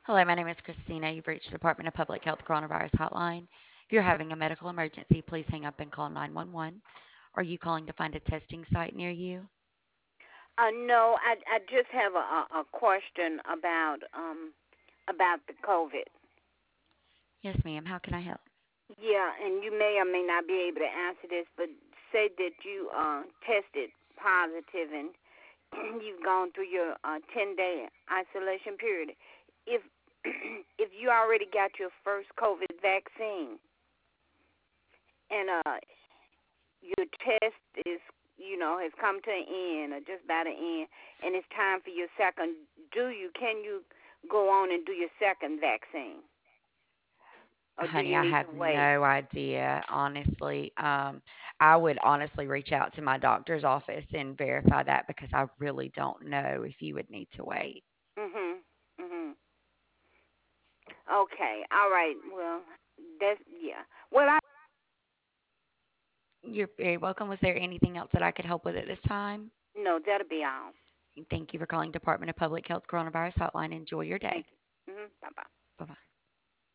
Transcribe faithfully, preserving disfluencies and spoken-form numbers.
Hello, my name is Christina. You've reached the Department of Public Health Coronavirus Hotline. If you're having a medical emergency, please hang up and call nine one one. Are you calling to find a testing site near you? Uh, no, I I just have a, a a question about um about the COVID. Yes, ma'am. How can I help? Yeah, and you may or may not be able to answer this, but say that you uh tested positive and you've gone through your uh ten day isolation period. If if you already got your first COVID vaccine and uh your test is you know has come to an end or just about an end and it's time for your second, do you can you go on and do your second vaccine or do Honey, you I need have to wait? no idea, honestly. Um, I would honestly reach out to my doctor's office and verify that because I really don't know if you would need to wait. Mhm. Mhm. Okay, all right, well, that's yeah, well I You're very welcome. Was there anything else that I could help with at this time? no, that'll be all. Thank you for calling Department of Public Health Coronavirus Hotline. Enjoy your day. Thank you. Mhm. Bye bye. Bye bye.